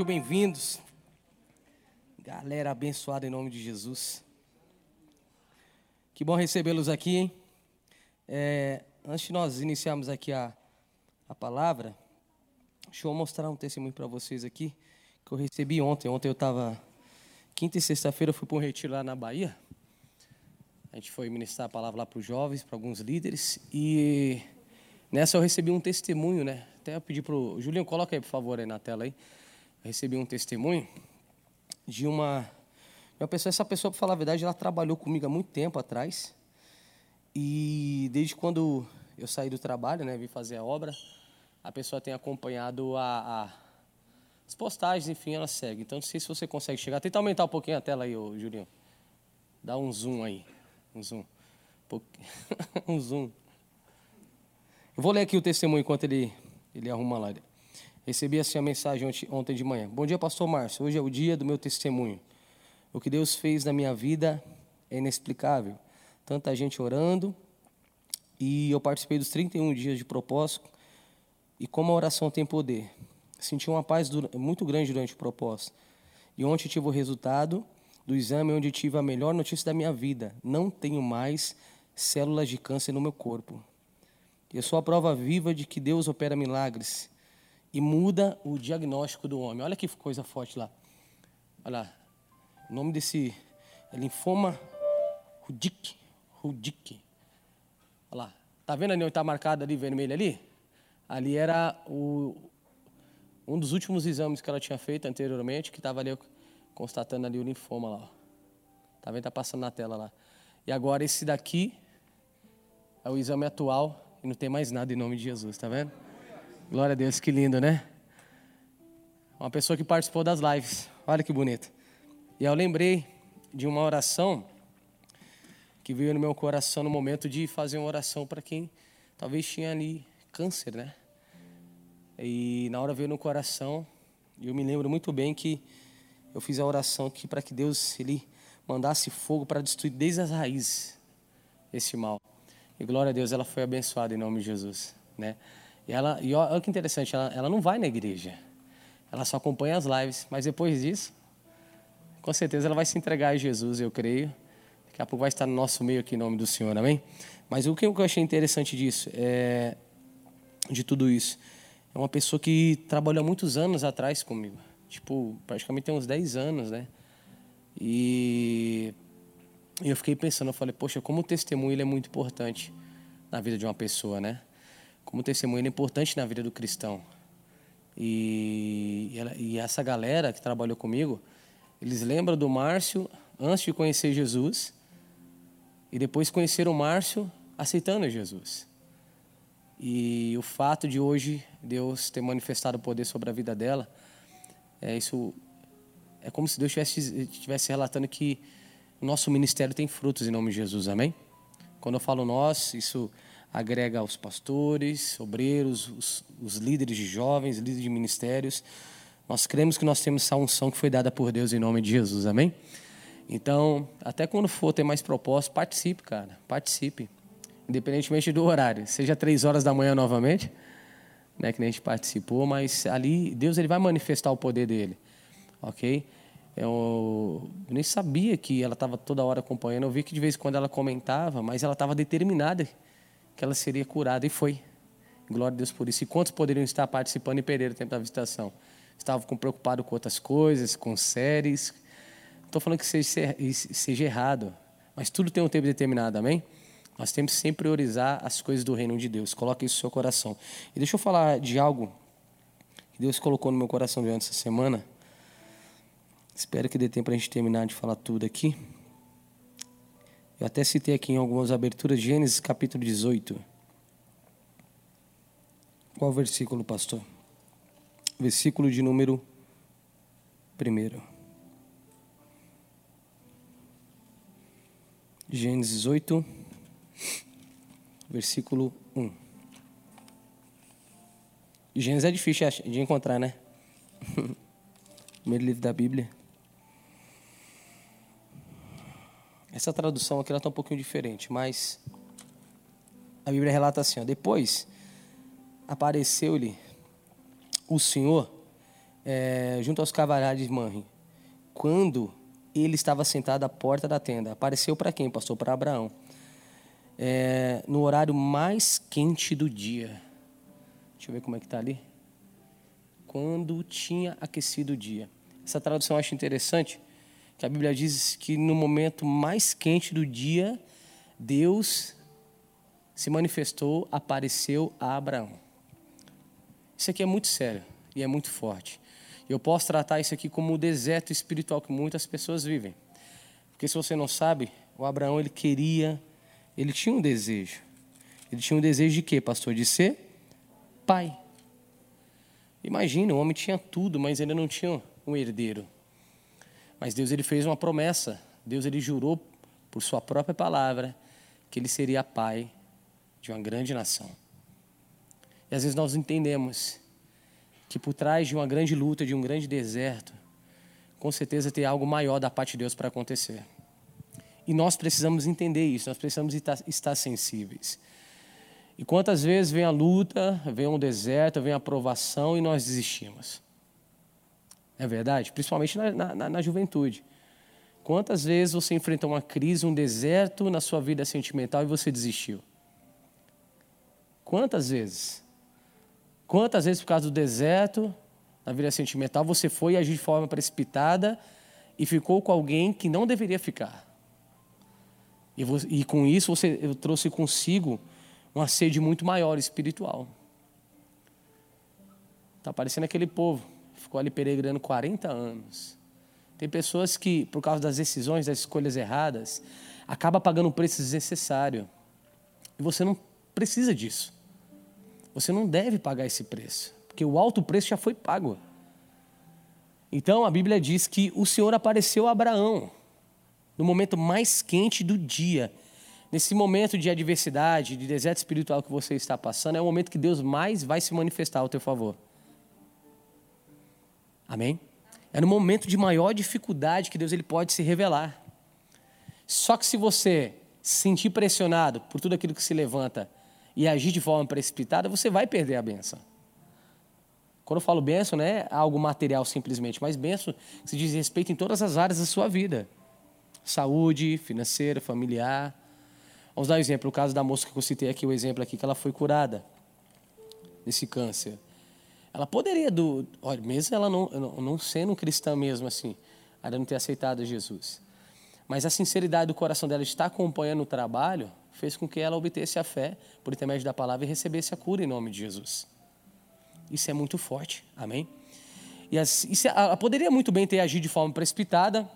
Sejam bem-vindos. Galera abençoada em nome de Jesus. Que bom recebê-los aqui, hein? Antes de nós iniciarmos aqui a palavra, deixa eu mostrar um testemunho para vocês aqui, que eu recebi ontem. Ontem eu estava... Quinta e sexta-feira eu fui para um retiro lá na Bahia. A gente foi ministrar a palavra lá para os jovens, para alguns líderes. E nessa eu recebi um testemunho, né? Até eu pedi para o... Julinho, coloca aí, por favor, aí na tela aí. Eu recebi um testemunho de uma pessoa. Essa pessoa, para falar a verdade, ela trabalhou comigo há muito tempo atrás. E desde quando eu saí do trabalho, né, vim fazer a obra, a pessoa tem acompanhado as postagens, enfim, ela segue. Então, não sei se você consegue chegar. Tenta aumentar um pouquinho a tela aí, ô, Julinho. Dá um zoom aí. Um zoom. Um zoom. Eu vou ler aqui o testemunho enquanto ele arruma lá. Recebi assim a mensagem ontem de manhã. Bom dia, pastor Márcio. Hoje é o dia do meu testemunho. O que Deus fez na minha vida é inexplicável. Tanta gente orando. E eu participei dos 31 dias de propósito. E como a oração tem poder. Senti uma paz muito grande durante o propósito. E ontem tive o resultado do exame onde tive a melhor notícia da minha vida. Não tenho mais células de câncer no meu corpo. Eu sou a prova viva de que Deus opera milagres e muda o diagnóstico do homem. Olha que coisa forte lá. Olha lá. O nome desse é linfoma Hodgkin. Olha lá. Tá vendo ali onde está marcado ali, vermelho ali? Ali era um dos últimos exames que ela tinha feito anteriormente, que estava ali constatando ali o linfoma lá. Tá vendo? Tá passando na tela lá. E agora esse daqui é o exame atual e não tem mais nada em nome de Jesus, tá vendo? Glória a Deus, que lindo, né? Uma pessoa que participou das lives. Olha que bonito. E eu lembrei de uma oração que veio no meu coração no momento de fazer uma oração para quem talvez tinha ali câncer, né? E na hora veio no coração, e eu me lembro muito bem que eu fiz a oração aqui para que Deus ele mandasse fogo para destruir desde as raízes esse mal. E glória a Deus, ela foi abençoada em nome de Jesus, né? E olha que interessante, ela não vai na igreja, ela só acompanha as lives, mas depois disso, com certeza ela vai se entregar a Jesus, eu creio. Daqui a pouco vai estar no nosso meio aqui em nome do Senhor, amém? Mas o que eu achei interessante disso, de tudo isso, é uma pessoa que trabalhou há muitos anos atrás comigo, tipo, praticamente tem uns 10 anos, né? E eu fiquei pensando, eu falei, poxa, como o testemunho ele é muito importante na vida de uma pessoa, né? Como o testemunho ele é importante na vida do cristão. E essa galera que trabalhou comigo, eles lembram do Márcio antes de conhecer Jesus e depois conheceram o Márcio aceitando Jesus. E o fato de hoje Deus ter manifestado o poder sobre a vida dela, isso é como se Deus estivesse relatando que o nosso ministério tem frutos em nome de Jesus, amém? Quando eu falo nós, isso agrega aos pastores, obreiros, os líderes de jovens, líderes de ministérios. Nós cremos que nós temos essa unção que foi dada por Deus em nome de Jesus, amém? Então, até quando for ter mais propósito, participe, cara, participe. Independentemente do horário, seja 3 horas da manhã novamente, né, que nem a gente participou, mas ali Deus ele vai manifestar o poder dele, ok? Eu nem sabia que ela estava toda hora acompanhando, eu vi que de vez em quando ela comentava, mas ela estava determinada que ela seria curada, e foi. Glória a Deus por isso. E quantos poderiam estar participando e perder o tempo da visitação? Estavam preocupados com outras coisas, com séries. Não estou falando que seja errado, mas tudo tem um tempo determinado, amém? Nós temos que sempre priorizar as coisas do reino de Deus. Coloque isso no seu coração. E deixa eu falar de algo que Deus colocou no meu coração durante essa semana. Espero que dê tempo para a gente terminar de falar tudo aqui. Eu até citei aqui em algumas aberturas, Gênesis capítulo 18. Qual versículo, pastor? Versículo de número 1. Gênesis 18, versículo 1. Gênesis é difícil de encontrar, né? Primeiro livro da Bíblia. Essa tradução aqui está um pouquinho diferente, mas a Bíblia relata assim, ó, depois apareceu-lhe o Senhor junto aos cavaleiros de Manre, quando ele estava sentado à porta da tenda. Apareceu para quem, pastor? Para Abraão. No horário mais quente do dia. Deixa eu ver como é que está ali. Quando tinha aquecido o dia. Essa tradução eu acho interessante, que a Bíblia diz que no momento mais quente do dia, Deus se manifestou, apareceu a Abraão. Isso aqui é muito sério e é muito forte. Eu posso tratar isso aqui como o deserto espiritual que muitas pessoas vivem. Porque se você não sabe, o Abraão, ele tinha um desejo. Ele tinha um desejo de quê, pastor? De ser pai. Imagina, o homem tinha tudo, mas ainda não tinha um herdeiro. Mas Deus, ele fez uma promessa. Deus, ele jurou por sua própria palavra que ele seria pai de uma grande nação. E às vezes nós entendemos que por trás de uma grande luta, de um grande deserto, com certeza tem algo maior da parte de Deus para acontecer. E nós precisamos entender isso, nós precisamos estar sensíveis. E quantas vezes vem a luta, vem um deserto, vem a provação e nós desistimos? É verdade? Principalmente na juventude. Quantas vezes você enfrentou uma crise, um deserto na sua vida sentimental e você desistiu? Quantas vezes? Quantas vezes por causa do deserto, na vida sentimental, você foi agir de forma precipitada e ficou com alguém que não deveria ficar? E com isso você trouxe consigo uma sede muito maior espiritual. Está parecendo aquele povo que ficou ali peregrinando 40 anos. Tem pessoas que, por causa das decisões, das escolhas erradas, acabam pagando um preço desnecessário. E você não precisa disso. Você não deve pagar esse preço, porque o alto preço já foi pago. Então, a Bíblia diz que o Senhor apareceu a Abraão no momento mais quente do dia. Nesse momento de adversidade, de deserto espiritual que você está passando, é o momento que Deus mais vai se manifestar ao teu favor. Amém? É no momento de maior dificuldade que Deus, ele pode se revelar. Só que se você se sentir pressionado por tudo aquilo que se levanta e agir de forma precipitada, você vai perder a bênção. Quando eu falo bênção, não é algo material simplesmente, mas bênção se diz respeito em todas as áreas da sua vida. Saúde, financeira, familiar. Vamos dar um exemplo, o caso da moça que eu citei aqui, o exemplo aqui, que ela foi curada desse câncer. Ela poderia, olha, mesmo ela não sendo cristã mesmo assim, ela não ter aceitado Jesus. Mas a sinceridade do coração dela de estar acompanhando o trabalho fez com que ela obtesse a fé por intermédio da palavra e recebesse a cura em nome de Jesus. Isso é muito forte, amém? Ela poderia muito bem ter agido de forma precipitada,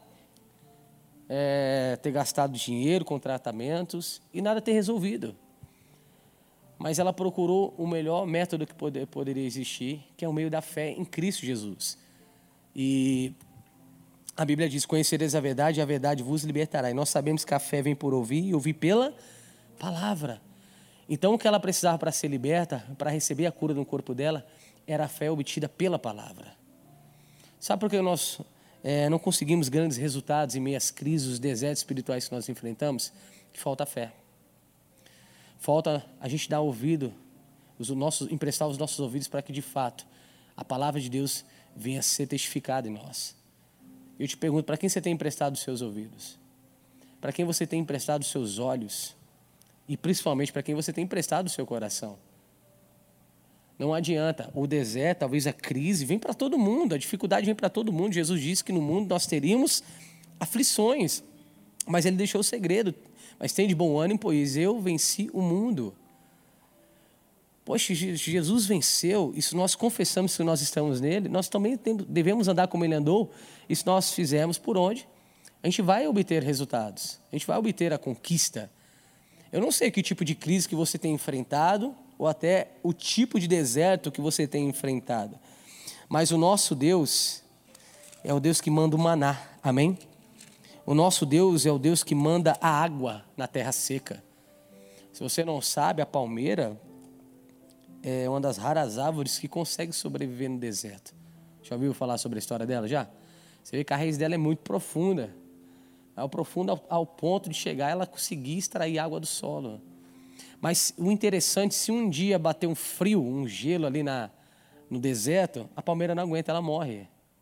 ter gastado dinheiro com tratamentos e nada ter resolvido. Mas ela procurou o melhor método que poderia existir, que é o meio da fé em Cristo Jesus. E a Bíblia diz, conhecereis a verdade e a verdade vos libertará. E nós sabemos que a fé vem por ouvir e ouvir pela palavra. Então o que ela precisava para ser liberta, para receber a cura no corpo dela, era a fé obtida pela palavra. Sabe por que nós não conseguimos grandes resultados em meio às crises, os desertos espirituais que nós enfrentamos? Que falta fé. Falta a gente dar ouvido, emprestar os nossos ouvidos para que de fato a palavra de Deus venha a ser testificada em nós. Eu te pergunto, para quem você tem emprestado os seus ouvidos? Para quem você tem emprestado os seus olhos? E principalmente para quem você tem emprestado o seu coração? Não adianta, o deserto, talvez a crise, vem para todo mundo, a dificuldade vem para todo mundo. Jesus disse que no mundo nós teríamos aflições, mas ele deixou o segredo. Mas tem de bom ânimo, pois eu venci o mundo. Poxa, Jesus venceu, e se nós confessamos que nós estamos nele, nós também devemos andar como ele andou, e se nós fizermos por onde, a gente vai obter resultados, a gente vai obter a conquista. Eu não sei que tipo de crise que você tem enfrentado, ou até o tipo de deserto que você tem enfrentado, mas o nosso Deus é o Deus que manda o maná, amém? O nosso Deus é o Deus que manda a água na terra seca. Se você não sabe, a palmeira é uma das raras árvores que consegue sobreviver no deserto. Já ouviu falar sobre a história dela já? Você vê que a raiz dela é muito profunda. É profunda ao ponto de chegar ela conseguir extrair água do solo. Mas o interessante, se um dia bater um frio, um gelo ali na no deserto, a palmeira não aguenta, ela morre.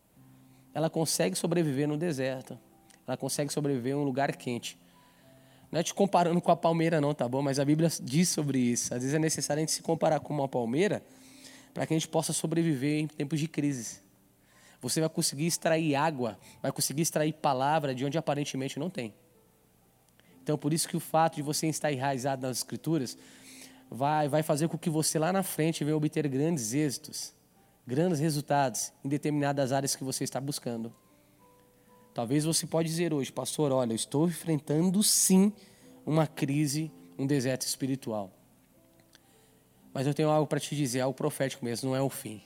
Ela consegue sobreviver no deserto. Ela consegue sobreviver em um lugar quente. Não é te comparando com a palmeira não, tá bom? Mas a Bíblia diz sobre isso. Às vezes é necessário a gente se comparar com uma palmeira para que a gente possa sobreviver em tempos de crise. Você vai conseguir extrair água, vai conseguir extrair palavra de onde aparentemente não tem. Então, por isso que o fato de você estar enraizado nas Escrituras vai fazer com que você lá na frente venha obter grandes êxitos, grandes resultados em determinadas áreas que você está buscando. Talvez você pode dizer hoje, pastor, olha, eu estou enfrentando sim uma crise, um deserto espiritual. Mas eu tenho algo para te dizer, algo profético mesmo, não é o fim.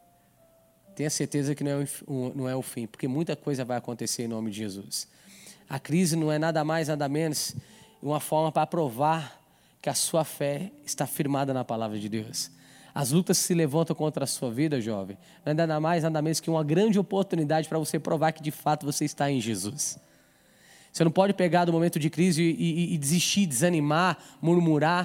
Tenha certeza que não é o fim, porque muita coisa vai acontecer em nome de Jesus. A crise não é nada mais, nada menos uma forma para provar que a sua fé está firmada na palavra de Deus. As lutas que se levantam contra a sua vida, jovem, não é nada mais, nada menos que uma grande oportunidade para você provar que de fato você está em Jesus. Você não pode pegar do momento de crise e desistir, desanimar, murmurar,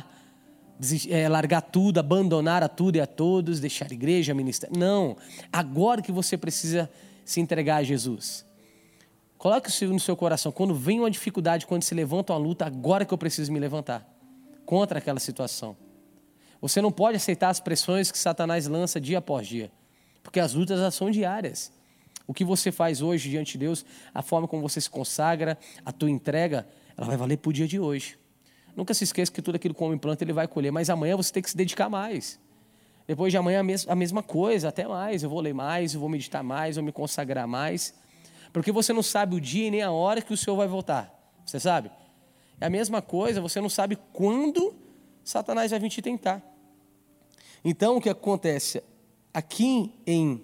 largar tudo, abandonar a tudo e a todos, deixar a igreja, ministrar. Não, agora que você precisa se entregar a Jesus. Coloque isso no seu coração. Quando vem uma dificuldade, quando se levanta uma luta, agora que eu preciso me levantar contra aquela situação. Você não pode aceitar as pressões que Satanás lança dia após dia, porque as lutas elas são diárias. O que você faz hoje diante de Deus, a forma como você se consagra, a tua entrega, ela vai valer para o dia de hoje. Nunca se esqueça que tudo aquilo que o homem planta, ele vai colher, mas amanhã você tem que se dedicar mais. Depois de amanhã a mesma coisa, até mais. Eu vou ler mais, eu vou meditar mais, eu vou me consagrar mais. Porque você não sabe o dia e nem a hora que o Senhor vai voltar. Você sabe? É a mesma coisa, você não sabe quando Satanás vai vir te tentar. Então, o que acontece? Aqui em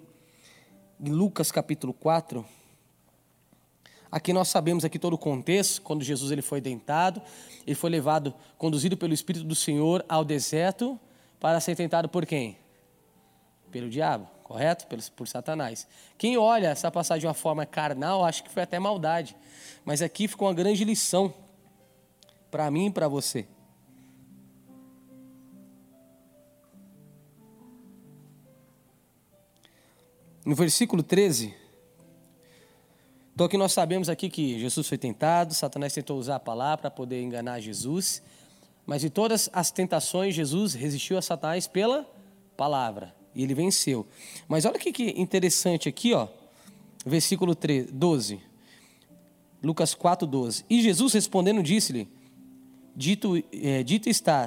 Lucas capítulo 4, aqui nós sabemos aqui todo o contexto, quando Jesus ele foi tentado, ele foi conduzido pelo Espírito do Senhor ao deserto para ser tentado por quem? Pelo diabo, correto? Por Satanás. Quem olha essa passagem de uma forma carnal, acha que foi até maldade. Mas aqui ficou uma grande lição para mim e para você. No versículo 13, então aqui nós sabemos aqui que Jesus foi tentado, Satanás tentou usar a palavra para poder enganar Jesus, mas de todas as tentações, Jesus resistiu a Satanás pela palavra, e ele venceu. Mas olha que interessante aqui, ó, versículo 12, Lucas 4, 12. E Jesus respondendo disse-lhe, dito está,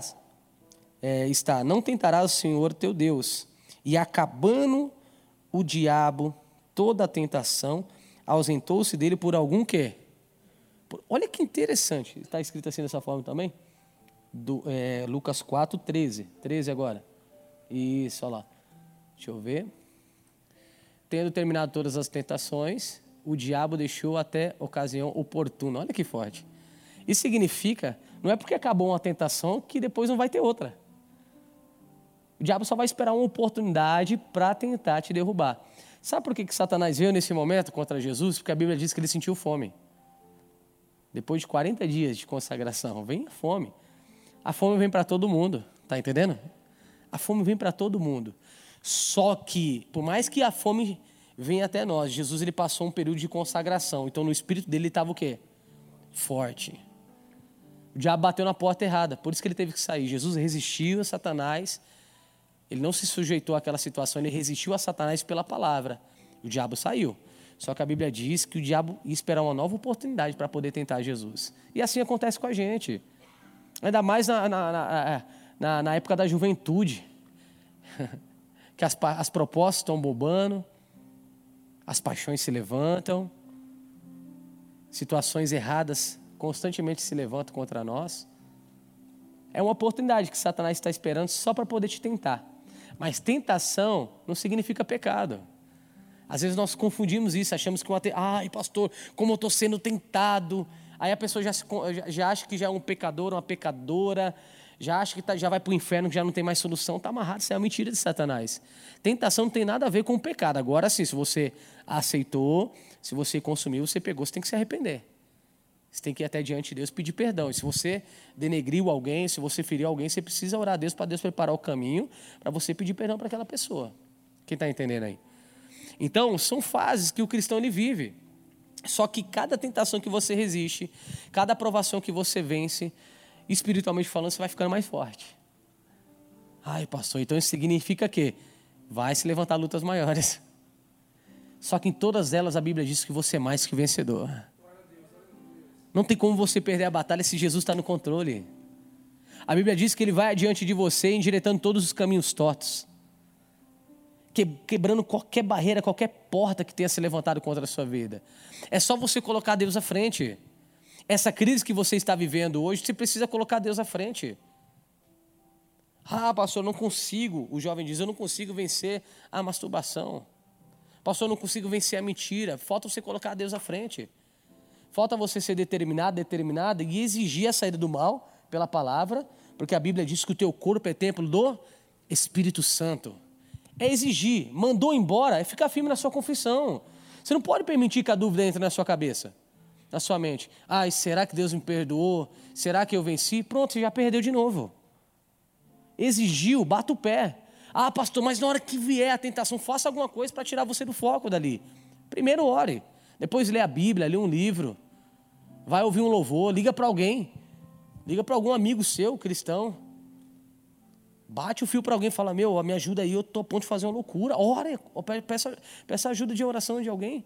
não tentarás o Senhor teu Deus, e acabando o diabo, toda a tentação, ausentou-se dele por algum quê? Olha que interessante, está escrito assim dessa forma também? Lucas 4, 13. 13 agora. Isso, olha lá. Deixa eu ver. Tendo terminado todas as tentações, o diabo deixou até ocasião oportuna. Olha que forte. Isso significa, não é porque acabou uma tentação que depois não vai ter outra. O diabo só vai esperar uma oportunidade para tentar te derrubar. Sabe por que Satanás veio nesse momento contra Jesus? Porque a Bíblia diz que ele sentiu fome. Depois de 40 dias de consagração, vem a fome. A fome vem para todo mundo, tá entendendo? A fome vem para todo mundo. Só que, por mais que a fome venha até nós, Jesus ele passou um período de consagração. Então no espírito dele estava o quê? Forte. O diabo bateu na porta errada, por isso que ele teve que sair. Jesus resistiu a Satanás. Ele não se sujeitou àquela situação, ele resistiu a Satanás pela palavra. O diabo saiu. Só que a Bíblia diz que o diabo ia esperar uma nova oportunidade para poder tentar Jesus. E assim acontece com a gente. Ainda mais na época da juventude. Que as propostas estão bobando, as paixões se levantam, situações erradas constantemente se levantam contra nós. É uma oportunidade que Satanás está esperando só para poder te tentar. Mas tentação não significa pecado. Às vezes nós confundimos isso, achamos que ai pastor, como eu estou sendo tentado. Aí a pessoa já acha que já é um pecador, uma pecadora, já acha que já vai para o inferno, que já não tem mais solução. Está amarrado, isso é uma mentira de Satanás. Tentação não tem nada a ver com o pecado. Agora sim, se você aceitou, se você consumiu, você pegou, você tem que se arrepender. Você tem que ir até diante de Deus pedir perdão. E se você denegriu alguém, se você feriu alguém, você precisa orar a Deus para Deus preparar o caminho para você pedir perdão para aquela pessoa. Quem está entendendo aí? Então, são fases que o cristão ele vive. Só que cada tentação que você resiste, cada aprovação que você vence, espiritualmente falando, você vai ficando mais forte. Ai, pastor, então isso significa que vai se levantar lutas maiores. Só que em todas elas a Bíblia diz que você é mais que vencedor. Não tem como você perder a batalha se Jesus está no controle. A Bíblia diz que Ele vai adiante de você, endireitando todos os caminhos tortos, quebrando qualquer barreira, qualquer porta que tenha se levantado contra a sua vida. É só você colocar Deus à frente. Essa crise que você está vivendo hoje, você precisa colocar Deus à frente. Ah, pastor, eu não consigo, o jovem diz, eu não consigo vencer a masturbação. Pastor, eu não consigo vencer a mentira. Falta você colocar Deus à frente. Falta você ser determinada e exigir a saída do mal pela palavra, porque a Bíblia diz que o teu corpo é templo do Espírito Santo. É exigir, mandou embora, é ficar firme na sua confissão. Você não pode permitir que a dúvida entre na sua cabeça, na sua mente. Ah, será que Deus me perdoou? Será que eu venci? Pronto, você já perdeu de novo. Exigiu, bata o pé. Ah, pastor, mas na hora que vier a tentação, faça alguma coisa para tirar você do foco dali. Primeiro ore, depois lê a Bíblia, lê um livro, vai ouvir um louvor, liga para alguém, liga para algum amigo seu, cristão. Bate o fio para alguém e fala, meu, me ajuda aí, eu estou a ponto de fazer uma loucura. Ore, peça ajuda de oração de alguém.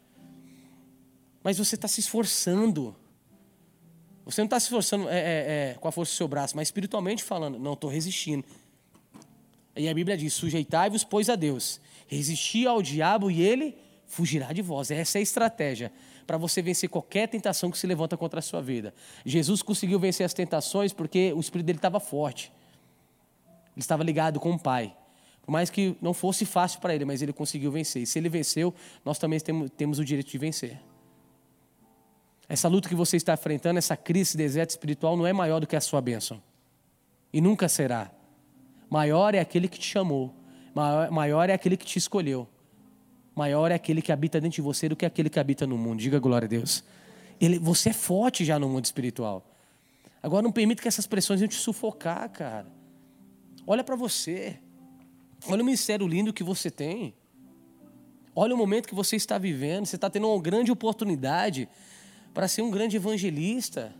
Mas você está se esforçando. Você não está se esforçando com a força do seu braço, mas espiritualmente falando, não, estou resistindo. E a Bíblia diz, sujeitai-vos, pois, a Deus. Resisti ao diabo e ele fugirá de vós. Essa é a estratégia para você vencer qualquer tentação que se levanta contra a sua vida. Jesus conseguiu vencer as tentações porque o espírito dele estava forte. Ele estava ligado com o Pai. Por mais que não fosse fácil para ele, mas ele conseguiu vencer. E se ele venceu, nós também temos o direito de vencer. Essa luta que você está enfrentando, essa crise, esse deserto espiritual, não é maior do que a sua bênção. E nunca será. Maior é aquele que te chamou. Maior é aquele que te escolheu. Maior é aquele que habita dentro de você do que aquele que habita no mundo. Diga glória a Deus. Você é forte já no mundo espiritual. Agora não permita que essas pressões venham te sufocar, cara. Olha para você. Olha o ministério lindo que você tem. Olha o momento que você está vivendo. Você está tendo uma grande oportunidade para ser um grande evangelista,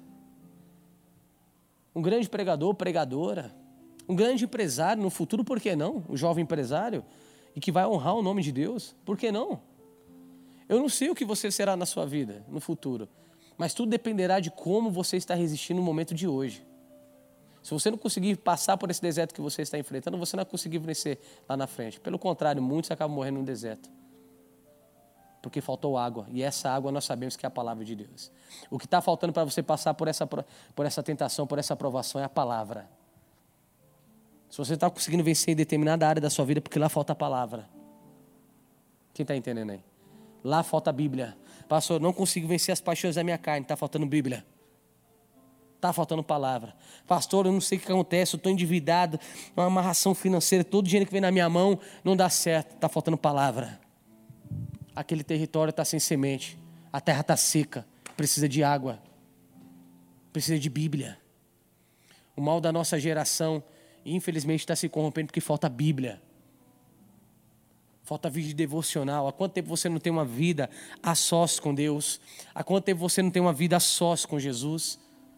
um grande pregador, pregadora, um grande empresário no futuro, por que não? Um jovem empresário, e que vai honrar o nome de Deus, por que não? Eu não sei o que você será na sua vida, no futuro, mas tudo dependerá de como você está resistindo no momento de hoje. Se você não conseguir passar por esse deserto que você está enfrentando, você não vai conseguir vencer lá na frente. Pelo contrário, muitos acabam morrendo no deserto. Porque faltou água, e essa água nós sabemos que é a palavra de Deus. O que está faltando para você passar por essa tentação, por essa provação, é a palavra. Se você está conseguindo vencer em determinada área da sua vida, porque lá falta a palavra. Quem está entendendo aí? Lá falta a Bíblia. Pastor, não consigo vencer as paixões da minha carne, está faltando Bíblia. Está faltando palavra. Pastor, eu não sei o que acontece, eu estou endividado, uma amarração financeira, todo o dinheiro que vem na minha mão não dá certo, está faltando palavra. Aquele território está sem semente, a terra está seca, precisa de água, precisa de Bíblia. O mal da nossa geração, infelizmente, está se corrompendo porque falta Bíblia. Falta vida devocional. Há quanto tempo você não tem uma vida a sós com Deus? Há quanto tempo você não tem uma vida a sós com Jesus?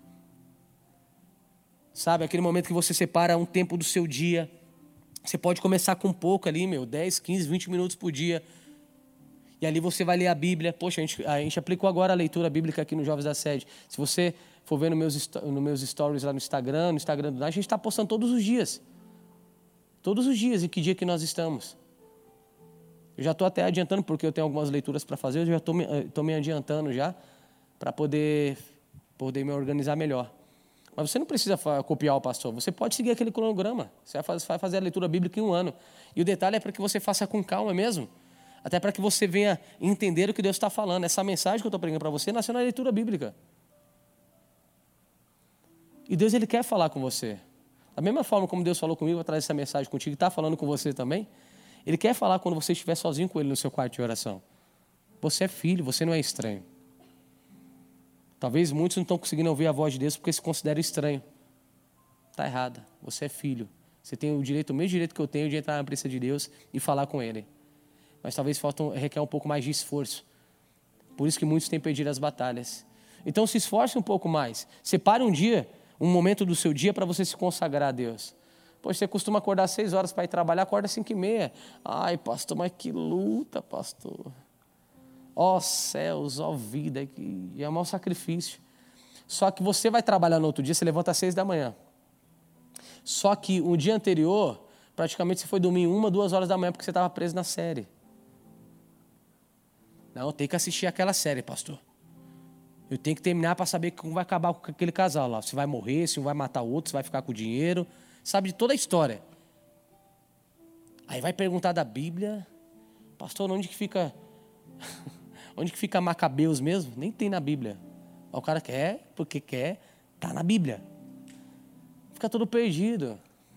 Sabe, aquele momento que você separa um tempo do seu dia. Você pode começar com pouco ali, 10, 15, 20 minutos por dia. E ali você vai ler a Bíblia. Poxa, a gente aplicou agora a leitura bíblica aqui no Jovens da Sede. Se você for ver nos meus stories lá no Instagram do Night, a gente está postando todos os dias. Todos os dias, em que dia que nós estamos. Eu já estou até adiantando, porque eu tenho algumas leituras para fazer, eu já estou me adiantando já, para poder me organizar melhor. Mas você não precisa copiar o pastor, você pode seguir aquele cronograma. Você vai fazer a leitura bíblica em um ano. E o detalhe é para que você faça com calma mesmo. Até para que você venha entender o que Deus está falando. Essa mensagem que eu estou pregando para você nasceu na leitura bíblica. E Deus, Ele quer falar com você. Da mesma forma como Deus falou comigo, através dessa mensagem contigo, e está falando com você também, Ele quer falar quando você estiver sozinho com Ele no seu quarto de oração. Você é filho, você não é estranho. Talvez muitos não estão conseguindo ouvir a voz de Deus porque se consideram estranho. Está errado. Você é filho. Você tem o direito, o mesmo direito que eu tenho de entrar na presença de Deus e falar com Ele. Mas talvez requer um pouco mais de esforço. Por isso que muitos têm perdido as batalhas. Então se esforce um pouco mais. Separe um dia, um momento do seu dia para você se consagrar a Deus. Pois você costuma acordar às 6 horas para ir trabalhar, acorda às 5h30. Ai, pastor, mas que luta, pastor. Ó céus, ó vida, que é um maior sacrifício. Só que você vai trabalhar no outro dia, você levanta às 6 da manhã. Só que o dia anterior, praticamente você foi dormir 1, 2 horas da manhã porque você estava preso na série. Não, tem que assistir aquela série, pastor. Eu tenho que terminar para saber como vai acabar com aquele casal lá. Se vai morrer, se um vai matar o outro, se vai ficar com o dinheiro. Sabe de toda a história. Aí vai perguntar da Bíblia. Pastor, onde que fica Macabeus mesmo? Nem tem na Bíblia. O cara quer, porque quer, tá na Bíblia. Fica todo perdido.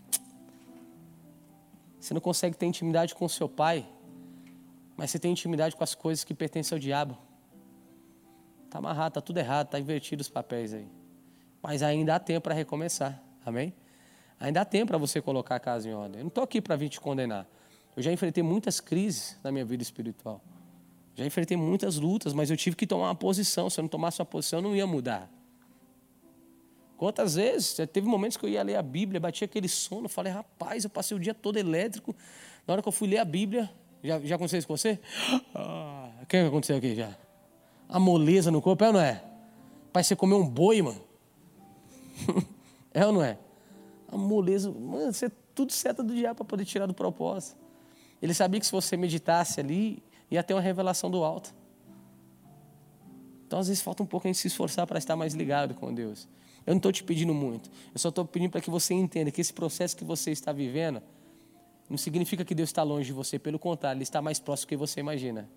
Você não consegue ter intimidade com o seu pai, mas você tem intimidade com as coisas que pertencem ao diabo. Está amarrado, está tudo errado, está invertido os papéis aí. Mas ainda há tempo para recomeçar, amém? Ainda há tempo para você colocar a casa em ordem. Eu não estou aqui para vir te condenar. Eu já enfrentei muitas crises na minha vida espiritual. Já enfrentei muitas lutas, mas eu tive que tomar uma posição. Se eu não tomasse uma posição, eu não ia mudar. Quantas vezes, teve momentos que eu ia ler a Bíblia, batia aquele sono, falei, rapaz, eu passei o dia todo elétrico. Na hora que eu fui ler a Bíblia, já aconteceu isso com você? O que aconteceu aqui já? A moleza no corpo, é ou não é? Parece você comer um boi, mano. É ou não é? A moleza, mano, você é tudo seta do diabo para poder tirar do propósito. Ele sabia que se você meditasse ali, ia ter uma revelação do alto. Então, às vezes, falta um pouco a gente se esforçar para estar mais ligado com Deus. Eu não estou te pedindo muito. Eu só estou pedindo para que você entenda que esse processo que você está vivendo não significa que Deus está longe de você. Pelo contrário, Ele está mais próximo do que você imagina.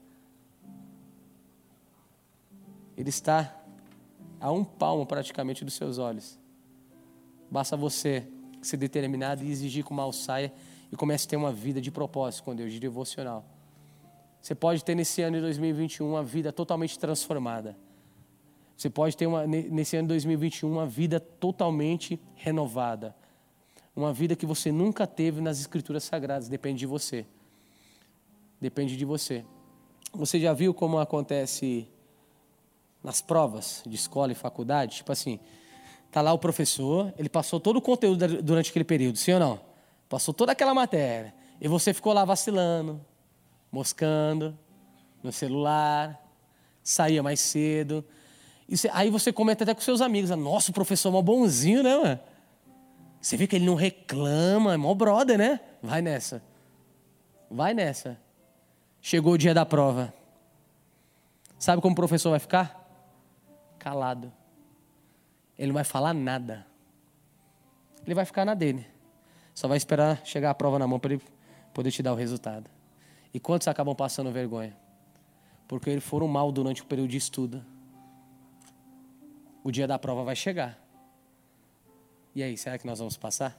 Ele está a um palmo praticamente dos seus olhos. Basta você ser determinado e exigir que o mal saia e comece a ter uma vida de propósito com Deus, de devocional. Você pode ter nesse ano de 2021 uma vida totalmente transformada. Você pode ter nesse ano de 2021 uma vida totalmente renovada. Uma vida que você nunca teve nas Escrituras Sagradas. Depende de você. Depende de você. Você já viu como acontece nas provas de escola e faculdade? Tipo assim, tá lá o professor, ele passou todo o conteúdo durante aquele período, sim ou não? Passou toda aquela matéria. E você ficou lá vacilando, moscando, no celular, saía mais cedo. Aí você comenta até com seus amigos, nossa, o professor é mó bonzinho, né, mano? Você vê que ele não reclama, é mó brother, né? Vai nessa. Vai nessa. Chegou o dia da prova. Sabe como o professor vai ficar? Calado. Ele não vai falar nada. Ele vai ficar na dele. Só vai esperar chegar a prova na mão para ele poder te dar o resultado. E quantos acabam passando vergonha? Porque eles foram mal durante o período de estudo. O dia da prova vai chegar. E aí, será que nós vamos passar?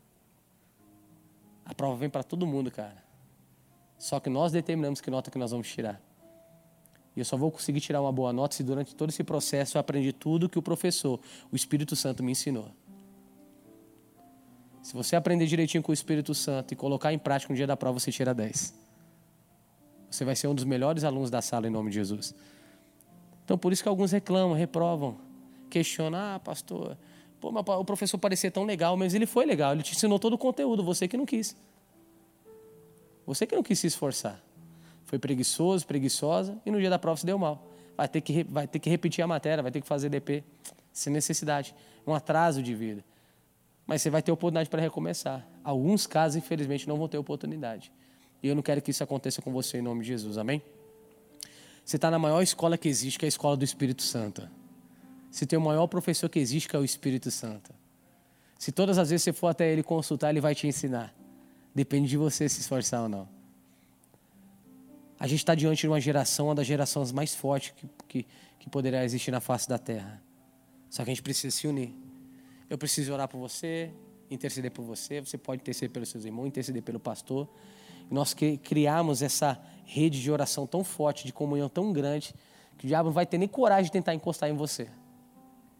A prova vem para todo mundo, cara. Só que nós determinamos que nota que nós vamos tirar. E eu só vou conseguir tirar uma boa nota se durante todo esse processo eu aprendi tudo que o professor, o Espírito Santo, me ensinou. Se você aprender direitinho com o Espírito Santo e colocar em prática no dia da prova, você tira 10. Você vai ser um dos melhores alunos da sala em nome de Jesus. Então, por isso que alguns reclamam, reprovam, questionam, pastor, pô, mas o professor parecia tão legal, mas ele foi legal, ele te ensinou todo o conteúdo, você que não quis. Você que não quis se esforçar. Foi preguiçoso, preguiçosa, e no dia da prova se deu mal. Vai ter que repetir a matéria, vai ter que fazer DP, sem necessidade. Um atraso de vida. Mas você vai ter oportunidade para recomeçar. Alguns casos, infelizmente, não vão ter oportunidade. E eu não quero que isso aconteça com você em nome de Jesus, amém? Você está na maior escola que existe, que é a escola do Espírito Santo. Você tem o maior professor que existe, que é o Espírito Santo. Se todas as vezes você for até ele consultar, ele vai te ensinar. Depende de você se esforçar ou não. A gente está diante de uma geração, uma das gerações mais fortes que poderá existir na face da terra. Só que a gente precisa se unir. Eu preciso orar por você, interceder por você. Você pode interceder pelos seus irmãos, interceder pelo pastor. E nós criamos essa rede de oração tão forte, de comunhão tão grande, que o diabo não vai ter nem coragem de tentar encostar em você.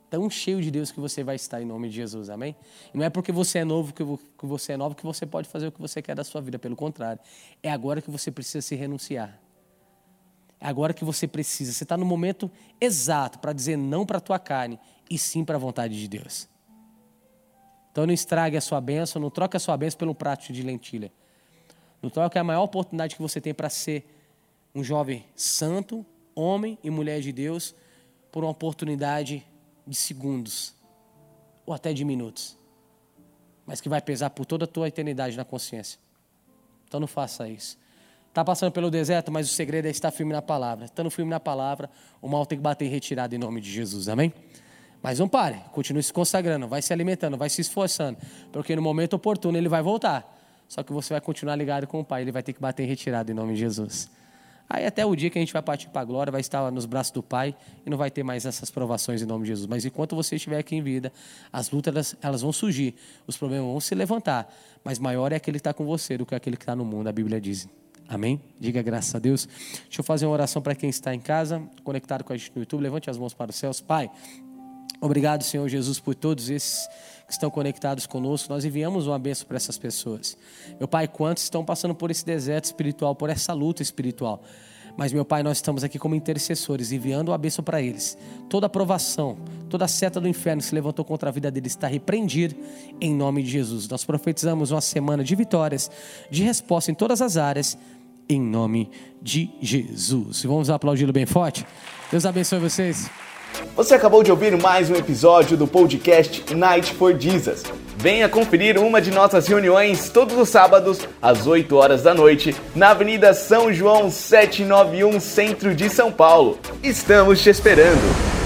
tão cheio de Deus que você vai estar em nome de Jesus, amém? E não é porque você é novo que você é novo que você pode fazer o que você quer da sua vida, pelo contrário. É agora que você precisa se renunciar. É agora que você precisa. Você está no momento exato para dizer não para a tua carne e sim para a vontade de Deus. Então não estrague a sua bênção, não troque a sua bênção pelo prato de lentilha. Não troque a maior oportunidade que você tem para ser um jovem santo, homem e mulher de Deus, por uma oportunidade de segundos ou até de minutos, mas que vai pesar por toda a tua eternidade na consciência. Então não faça isso. Está passando pelo deserto, mas o segredo é estar firme na palavra. Estando firme na palavra, o mal tem que bater em retirada em nome de Jesus, amém? Mas não pare, continue se consagrando, vai se alimentando, vai se esforçando, porque no momento oportuno ele vai voltar. Só que você vai continuar ligado com o Pai, ele vai ter que bater em retirada em nome de Jesus. Aí até o dia que a gente vai partir para a glória, vai estar nos braços do Pai e não vai ter mais essas provações em nome de Jesus. Mas enquanto você estiver aqui em vida, as lutas elas vão surgir, os problemas vão se levantar, mas maior é aquele que está com você do que aquele que está no mundo, a Bíblia diz. Amém? Diga graças a Deus. Deixa eu fazer uma oração para quem está em casa, conectado com a gente no YouTube. Levante as mãos para os céus. Pai, obrigado, Senhor Jesus, por todos esses que estão conectados conosco. Nós enviamos uma bênção para essas pessoas. Meu Pai, quantos estão passando por esse deserto espiritual, por essa luta espiritual. Mas, meu Pai, nós estamos aqui como intercessores, enviando uma bênção para eles. Toda aprovação, toda seta do inferno que se levantou contra a vida deles está repreendida em nome de Jesus. Nós profetizamos uma semana de vitórias, de resposta em todas as áreas, em nome de Jesus. Vamos aplaudi-lo bem forte? Deus abençoe vocês. Você acabou de ouvir mais um episódio do podcast Night for Jesus. Venha conferir uma de nossas reuniões todos os sábados, às 8 horas da noite, na Avenida São João 791, centro de São Paulo. Estamos te esperando!